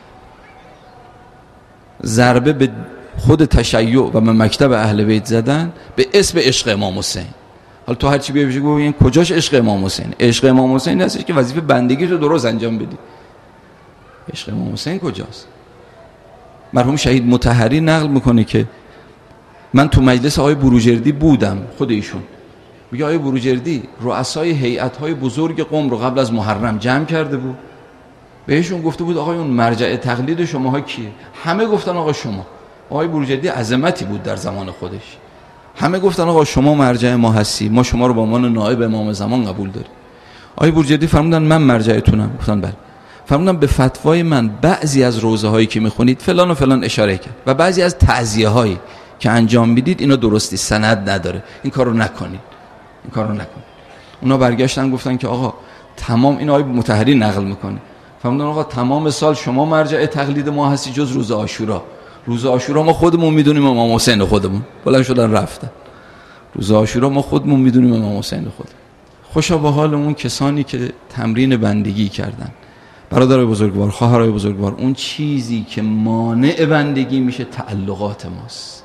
ضربه به خود تشیع و به مکتب اهل بیت زدن به اسم عشق امام حسین. حالا تو هر چی بیای بگو این کجاش عشق امام حسین؟ عشق امام حسین هستش که وظیفه بندگی رو درست انجام بدی. عشق امام حسین کجاست؟ مرحوم شهید مطهری نقل میکنه که من تو مجلس آقای بروجردی بودم، خود ایشون میگه آقای بروجردی رؤسای هیئت‌های بزرگ قم رو قبل از محرم جمع کرده بود، بهشون گفته بود آقای اون مرجع تقلید شماها کیه؟ همه گفتن آقا شما. آقای بروجردی عظمتی بود در زمان خودش. همه گفتن آقا شما مرجع ما هستی، ما شما رو به عنوان نائب امام زمان قبول داریم. آقای بروجردی فرمودن من مرجعتونم. گفتن بله. فرمودن به فتوای من بعضی از روزه هایی که میخونید فلان و فلان اشاره کرد و بعضی از تعزیه هایی که انجام میدید اینا درستی، سند نداره، این کارو نکنید، این کارو نکنید. اونا برگشتن گفتن که آقا تمام، این آقای مطهری نقل میکنه، فرمودن آقا تمام سال شما مرجع تقلید ما هستی جز روز عاشورا. روز عاشورا ما خودمون میدونیم امام حسین خودمون. بلند شدن رفتن. روز عاشورا ما خودمون میدونیم امام حسین خود. خوشا به حال اون کسانی که تمرین بندگی کردن. برادرای بزرگوار، خواهرای بزرگوار، اون چیزی که مانع بندگی میشه تعلقات ماست.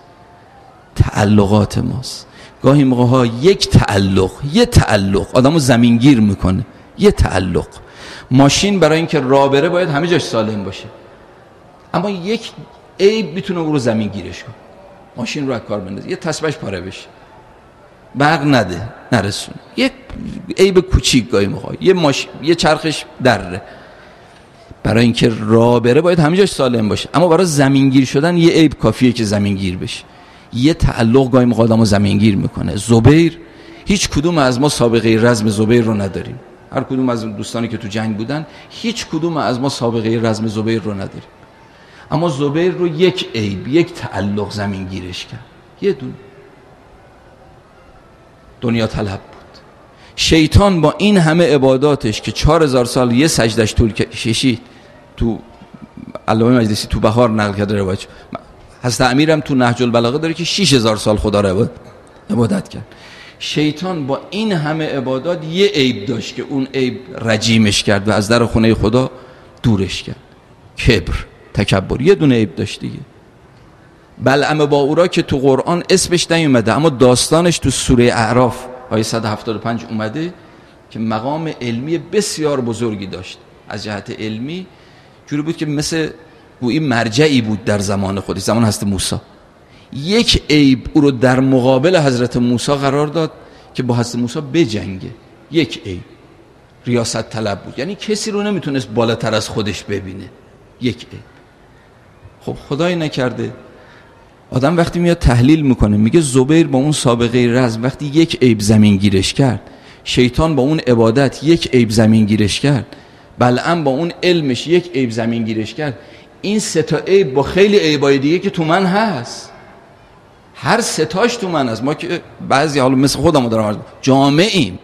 تعلقات ماست. گاهی موقع ها یک تعلق، یه تعلق آدمو زمینگیر میکنه. یه تعلق. ماشین برای اینکه راه بره باید همه جاش سالم باشه. اما یک عیب میتونه او رو زمینگیرش کنه. ماشین رو از کار بندازه، یه تسبهش پاره بشه، برق نده، نرسونه، یک عیب کوچیک گاهی موقع، یه ماشین، یه چرخش دره. برای اینکه راه بره باید همه جاش سالم باشه. اما برای زمینگیر شدن یه عیب کافیه که زمینگیر بشه. یه تعلق گاهی موقع آدمو زمینگیر میکنه. زبیر، هیچ کدوم از ما سابقه رزم زبیر رو نداریم. هر کدوم از دوستانی که تو جنگ بودن، هیچ کدوم از ما سابقه رزم زبیر رو نداریم. اما زبیر رو یک عیب، یک تعلق زمینگیرش کرد. یه دونه دنیا طلب بود. شیطان با این همه عباداتش که چهار هزار سال یه سجدش طول کشید، تو علامه مجلسی تو بهار نقل کرده روایت، حضرت امیرم تو نهج البلاغه داره که شش هزار سال خدا رو عبادت کرد. شیطان با این همه عبادات یه عیب داشت که اون عیب رجیمش کرد و از در خونه خدا دورش کرد، کبر، تکبر. یه دونه عیب داشت دیگه. بلعم باورا که تو قرآن اسمش نیومده اما داستانش تو سوره اعراف آیه صد و هفتاد و پنج اومده که مقام علمی بسیار بزرگی داشت. از جهت علمی جوری بود که مثل گویی مرجعی بود در زمان خودش، زمان حضرت موسی. یک عیب او رو در مقابل حضرت موسی قرار داد که با حضرت موسی بجنگه. یک عیب ریاست طلب بود، یعنی کسی رو نمیتونست بالاتر از خودش ببینه. یک عیب. خب خدای نکرده آدم وقتی میاد تحلیل میکنه میگه زبیر با اون سابقه رزم وقتی یک عیب زمین گیرش کرد، شیطان با اون عبادت یک عیب زمین گیرش کرد، بلعم با اون علمش یک عیب زمین گیرش کرد، این سه تا عیب با خیلی عیبای دیگه که تو من هست، هر سه تاش تو من هست. ما که بعضی حالا مثل خودمو دارم عرض جامعیم،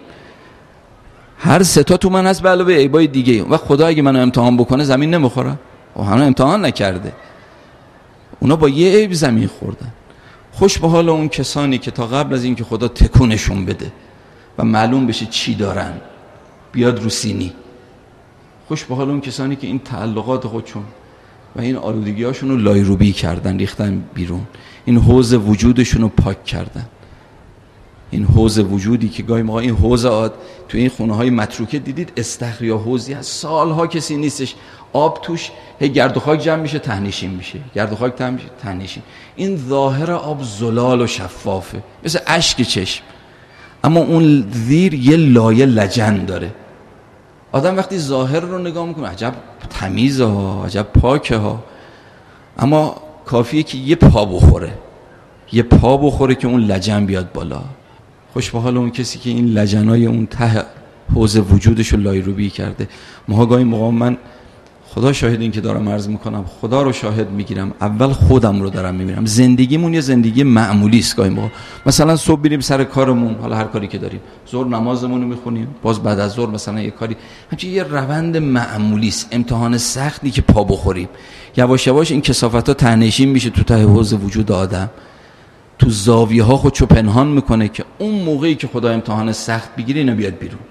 هر سه تا تو من هست به علاوه عیبای دیگه. و خدا اگه منو امتحان بکنه زمین نمیخوره؟ و همه امتحان نکرده، اونا با یه عیب زمین خوردن. خوش به حال اون کسانی که تا قبل از اینکه خدا تکونشون بده و معلوم بشه چی دارن بیاد رو سینی، خوش به حال اون کسانی که این تعلقات خودشون و این آلودگی هاشون رو لایروبی کردن، ریختن بیرون، این حوض وجودشون رو پاک کردن. این حوض وجودی که گاهی موقع این حوض آد تو این خونه های متروکه دیدید استخر یا حوضی هست سالها کسی نیستش، آب توش هی گرد و خاک جمع میشه تهنشین میشه، گرد و خاک جمع میشه تهنشین. این ظاهر آب زلال و شفافه مثل اشک چشم، اما اون زیر یه لایه لجن داره. آدم وقتی ظاهر رو نگاه میکنه عجب تمیزه ها، عجب پاکه ها، اما کافیه که یه پا بخوره، یه پا بخوره که اون لجن بیاد بالا. خوش به حال اون کسی که این لجنای اون ته حوض وجودش رو لایروبی کرده. ما گاهی موقع، من خدا شاهد این که دارم عرض میکنم، خدا رو شاهد میگیرم، اول خودم رو دارم میبینم. زندگیمون یه زندگی معمولی است. گاهی موقع مثلا صبح بریم سر کارمون، حالا هر کاری که داریم، ظهر نمازمون رو میخونیم، باز بعد از ظهر مثلا یه کاری، همچین یه روند معمولی است. امتحان سختی که پا بخوریم، یواش یواش این کثافت‌ها تهنشین میشه تو ته حوض وجود آدم، تو زاویه ها خودشو پنهان میکنه که اون موقعی که خدا امتحان سخت بگیره اینا بیاد بیرون.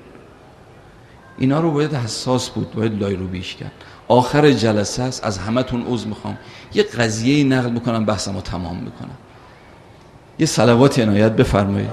اینا رو باید حساس بود، باید لایروبیش کرد. آخر جلسه است، از همتون عذر میخوام، یه قضیه نقل میکنم بحثمو تمام میکنم. یه صلوات عنایت بفرمایید.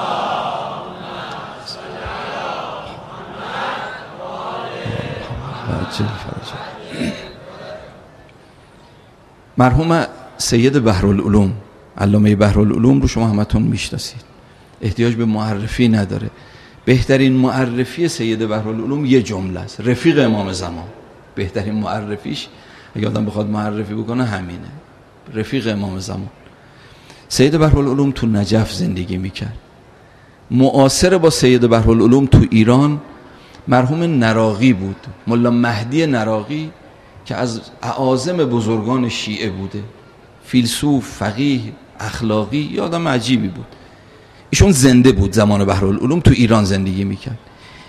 مرحوم سید بحرالعلوم، علامه بحرالعلوم رو شما همتون میشناسید، احتیاج به معرفی نداره. بهترین معرفی سید بحرالعلوم یه جمله است: رفیق امام زمان. بهترین معرفیش اگه آدم بخواد معرفی بکنه همینه، رفیق امام زمان. سید بحرالعلوم تو نجف زندگی میکرد. معاصر با سید بحرالعلوم تو ایران مرحوم نراقی بود، ملا مهدی نراقی که از اعاظم بزرگان شیعه بوده، فیلسوف، فقیه، اخلاقی، یه آدم عجیبی بود. ایشون زنده بود زمان بحرالعلوم، تو ایران زندگی میکرد.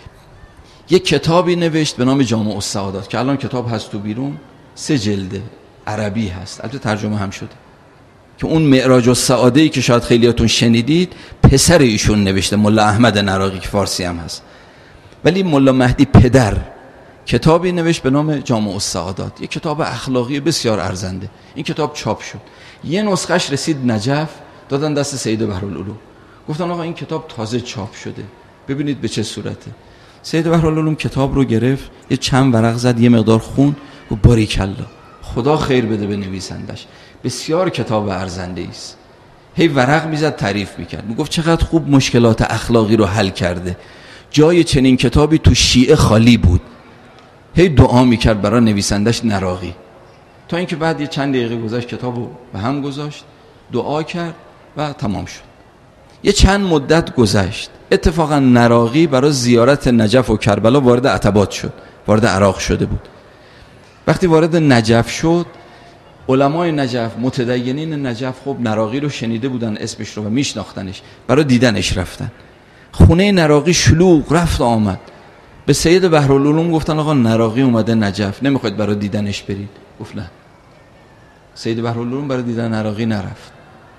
یک کتابی نوشت به نام جامع السعادات که الان کتاب هست تو بیرون، سه جلده، عربی هست، البته ترجمه هم شده، که اون معراج السعاده‌ای که شاید خیلیاتون شنیدید پسر ایشون نوشته، ملا احمد نراقی که فارسی هم هست. ولی ملا مهدی پدر کتابی نوشت به نام جامع السعادات، یک کتاب اخلاقی بسیار ارزنده. این کتاب چاپ شد، یه نسخش رسید نجف، دادن دست سید بحرالعلوم، گفتن آقا این کتاب تازه چاپ شده، ببینید به چه صورته. سید بحرالعلوم کتاب رو گرفت، یه چند ورق زد، یه مقدار خون و باریکلا، خدا خیر بده به نویسندش، بسیار کتاب ارزنده است. هی ورق میزد تعریف میکرد، میگفت چقدر خوب مشکلات اخلاقی رو حل کرده، جای چنین کتابی تو شیعه خالی بود. هی دعا میکرد برای نویسندش نراقی، تا اینکه بعد یه چند دقیقه گذشت کتابو به هم گذاشت، دعا کرد و تمام شد. یه چند مدت گذشت، اتفاقا نراقی برای زیارت نجف و کربلا وارد عتبات شد، وارد عراق شده بود. وقتی وارد نجف شد، علمای نجف، متدینین نجف، خب نراقی رو شنیده بودن اسمش رو و میشناختنش، برای دیدنش رفتن. خونه نراقی شلوغ، رفت آمد. به سید بحرالعلوم گفتن آقا نراقی اومده نجف، نمیخواید برای دیدنش برید؟ گفت نه. سید بحرالعلوم برای دیدن نراقی نرفت.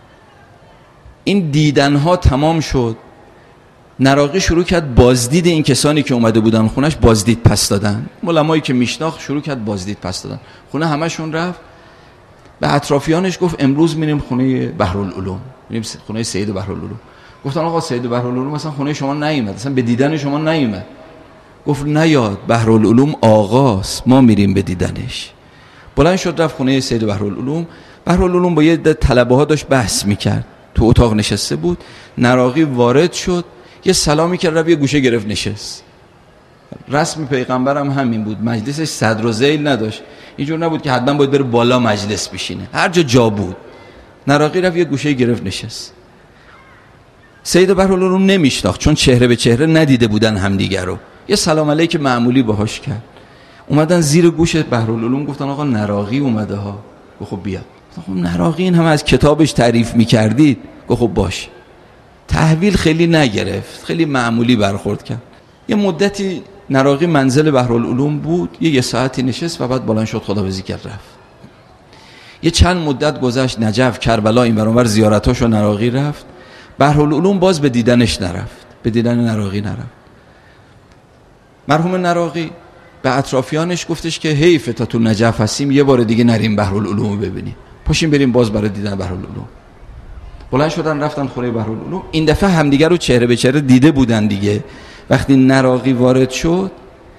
این دیدنها تمام شد، نراقی شروع کرد بازدید این کسانی که اومده بودن خونش بازدید پس دادن. علمایی که میشناخت شروع کرد بازدید پس دادن. خونه همشون رفت، به اطرافیانش گفت امروز میریم خونه بحرالعلوم، میریم خونه سید بحرالعلوم. گفتن آقا سید بحرالعلوم مثلا خونه شما نیومد، مثلا به دیدن شما نیومد. گفت نیاد، بحرالعلوم آقاست، ما میریم به دیدنش. بلند شد رفت خونه سید بحرالعلوم. بحرالعلوم با یه عده طلبه ها داشت بحث میکرد، تو اتاق نشسته بود. نراقی وارد شد، یه سلامی کرد، رفت یه گوشه گرفت نشست. رسم پیغمبرم همین بود، مجلسش صدر و ذیل نداشت، اینجور نبود که حتما باید بره بالا مجلس بشینه، هر جا جا بود. نراقی رفت یه گوشه گرفت نشست. سید بحرالعلوم نمیشناخت چون چهره به چهره ندیده بودن همدیگر رو، یه سلام علیک معمولی باهاش کرد. اومدن زیر گوش بحرالعلوم گفتن آقا نراقی اومده ها. گفت خب بیا. خب نراقی این همه از کتابش تعریف میکردید؟ گفت خب باش. تحویل خیلی نگرفت، خیلی معمولی برخورد کرد. یه مدتی نراقی منزل بحرالعلوم بود، یه یه ساعتی نشست و بعد بلند شد خداحافظی کرد رفت. یه چند مدت گذشت، نجف، کربلا، این ور اون ور زیارتاشو نراقی رفت. بحرالعلوم باز به دیدنش نرفت، به دیدن نراقی نرفت. مرحوم نراقی به اطرافیانش گفتش که حیف تا تو نجف هستیم یه بار دیگه نریم بحرالعلوم رو ببینیم، پاشیم بریم باز برای دیدن بحرالعلوم. بلند شدن رفتن خونه بحرالعلوم. این دفعه همدیگه رو چهره به چهره دیده بودن دیگه. وقتی نراقی وارد شد،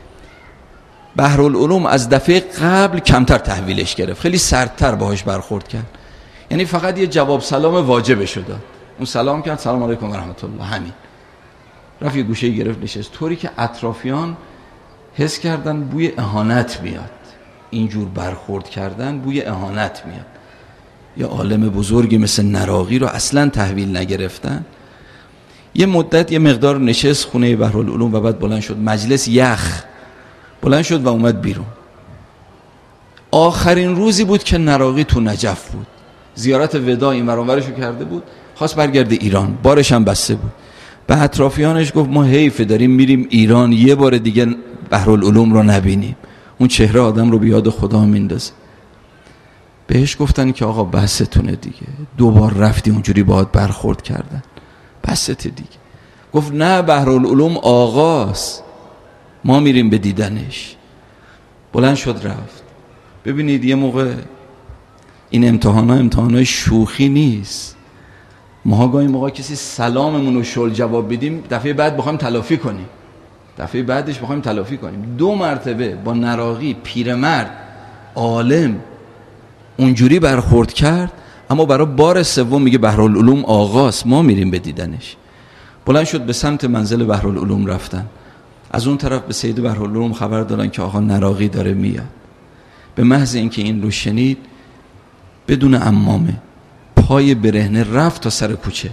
بحرالعلوم از دفعه قبل کمتر تحویلش گرفت، خیلی سردتر باهاش برخورد کرد. یعنی فقط یه جواب سلام واجبش داد، اون سلام کرد، سلام علیکم و رحمت الله، همین. رفت یه گوشه گرفت نشست، طوری که اطرافیان حس کردن بوی اهانت میاد. اینجور برخورد کردن بوی اهانت میاد. یه عالم بزرگی مثل نراقی رو اصلا تحویل نگرفتن. یه مدت یه مقدار نشست خونه بحرالعلوم و بعد بلند شد، مجلس یخ، بلند شد و اومد بیرون. آخرین روزی بود که نراقی تو نجف بود، زیارت وداع این ور اون ورشو کرده بود، خواست برگرده ایران، بارش هم بسته بود. به اطرافیانش گفت ما حیفه داریم میریم ایران یه بار دیگه بحرالعلوم رو نبینیم، اون چهره آدم رو به یاد خدا میندازه. بهش گفتن که آقا بستونه دیگه، دو بار رفتی اونجوری باهات برخورد کردن، بسته دیگه. گفت نه، بحرالعلوم آقاست، ما میریم به دیدنش. بلند شد رفت. ببینید یه موقع این امتحان ها امتحان های شوخی نیست. ما گاهی موقع کسی سلاممون رو شل جواب بدیم، دفعه بعد بخوایم تلافی کنیم، دفعه بعدش بخوایم تلافی کنیم. دو مرتبه با نراقی پیرمرد عالم اونجوری برخورد کرد، اما برای بار سوم میگه بحرالعلوم آقاست، ما میریم به دیدنش. بلند شد به سمت منزل بحرالعلوم رفتن. از اون طرف به سید بحرالعلوم خبر دادن که آقا نراقی داره میاد. به محض اینکه این رو شنید، بدون عمامه، پای برهنه رفت تا سر کوچه،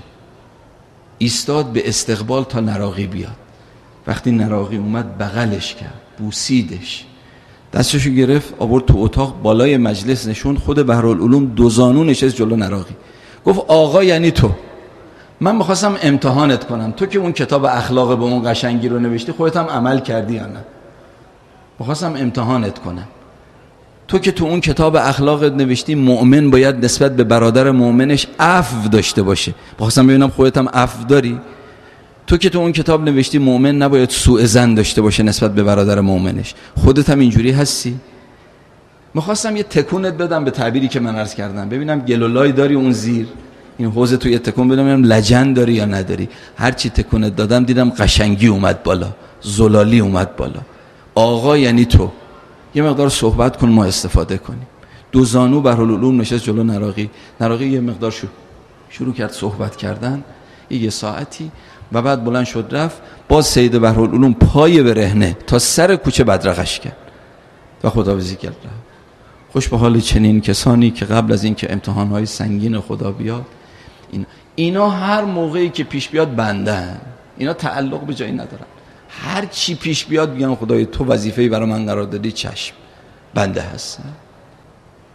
ایستاد به استقبال تا نراقی بیاد. وقتی نراقی اومد بغلش کرد، بوسیدش، دستشو گرفت آورد تو اتاق بالای مجلس نشوند. خود بحرالعلوم دو زانو نشست جلو نراقی، گفت آقا یعنی تو، من میخواستم امتحانت کنم، تو که اون کتاب اخلاق به اون قشنگی رو نوشتی خودت هم عمل کردی یا نه؟ میخواستم امتحانت کنم، تو که تو اون کتاب اخلاقت نوشتی مؤمن باید نسبت به برادر مؤمنش عفو داشته باشه، میخواستم ببینم خودت هم عفو داری؟ تو که تو اون کتاب نوشتی مؤمن نباید سوء ظن داشته باشه نسبت به برادر مؤمنش، خودت هم اینجوری هستی؟ میخواستم یه تکونت بدم به تعبیری که من عرض کردم، ببینم گلولای داری اون زیر این حوزه تو یه تکون بدم، ببینم لجن داری یا نداری. هر چی تکونت دادم دیدم قشنگی اومد بالا، زلالی اومد بالا. آقا یعنی تو، یه مقدار صحبت کن ما استفاده کنیم. دو زانو بحرالعلوم نشست جلو نراقی. نراقی یه مقدار شو شروع کرد صحبت کردن یه ساعتی و بعد بلند شد رفت. باز سید بحرالعلوم پای برهنه تا سر کوچه بدرقش کرد و خداحافظی کرد. خوش به حال چنین کسانی که قبل از این که امتحانهای سنگین خدا بیاد، این اینا هر موقعی که پیش بیاد بندن، اینا تعلق به جایی ندارن، هر چی پیش بیاد میگن خدای تو وظیفه‌ای برای من قرار دادی، چشم بنده هستم.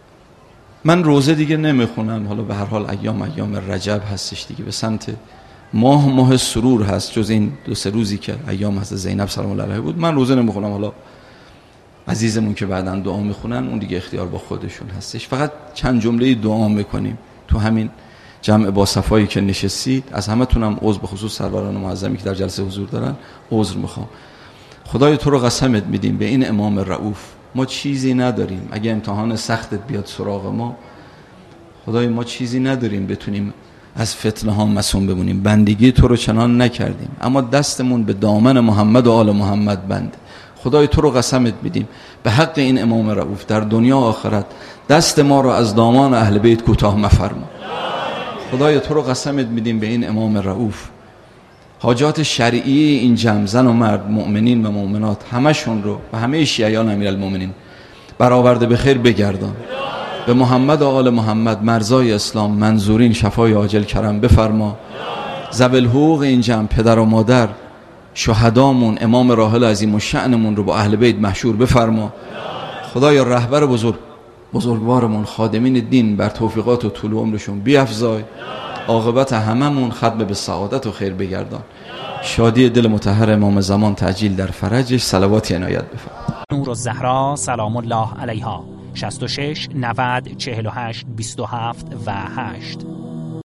من روزه دیگه نمیخونم، حالا به هر حال ایام ایام رجب هستش دیگه، به سمت ماه ماه سرور هست، جز این دو سه روزی که ایام حضرت زینب سلام الله علیها بود. من روزه نمیخونم، حالا عزیزمون که بعداً دعا میخونن اون دیگه اختیار با خودشون هستش. فقط چند جمله دعا میکنیم تو همین جمع با صفایی که نشستید. از همه تونم عذر، به خصوص سروران معظمی که در جلسه حضور دارن عذر میخوام. خدای تو رو قسمت میدیم به این امام رؤوف، ما چیزی نداریم. اگه امتحان سختت بیاد سراغ ما، خدای ما چیزی نداریم بتونیم از فتنه ها مصون بمونیم. بندگی تو رو چنان نکردیم، اما دستمون به دامن محمد و آل محمد بند. خدای تو رو قسمت میدیم به حق این امام رؤوف در دنیا و آخرت دست ما رو از دامان اهل بیت کوتاه مفرما. خدای تو رو قسمت میدیم به این امام رؤوف، حاجات شرعی این جمع، زن و مرد، مؤمنین و مؤمنات، همشون رو و همه شیعیان امیرالمومنین برآورده به خیر بگردان. به محمد و آل محمد مرزای اسلام منظورین شفای عاجل کرم بفرما. ذوی الحقوق این جمع، پدر و مادر، شهدامون، امام راحل عظیم الشأنمون رو با اهل بیت محشور بفرما. خدای رهبر بزرگ بزرگوارمون، خادمین دین، بر توفیقات و طول عمرشون بیفزای. عاقبت هممون ختم به سعادت و خیر بگردان. شادی دل مطهر امام زمان تعجیل در فرجش. صلواتی عنایت بفرما. نورالزهرا سلام الله علیها شصت و شش نود چهل و هشت بیست و هفت و هشت.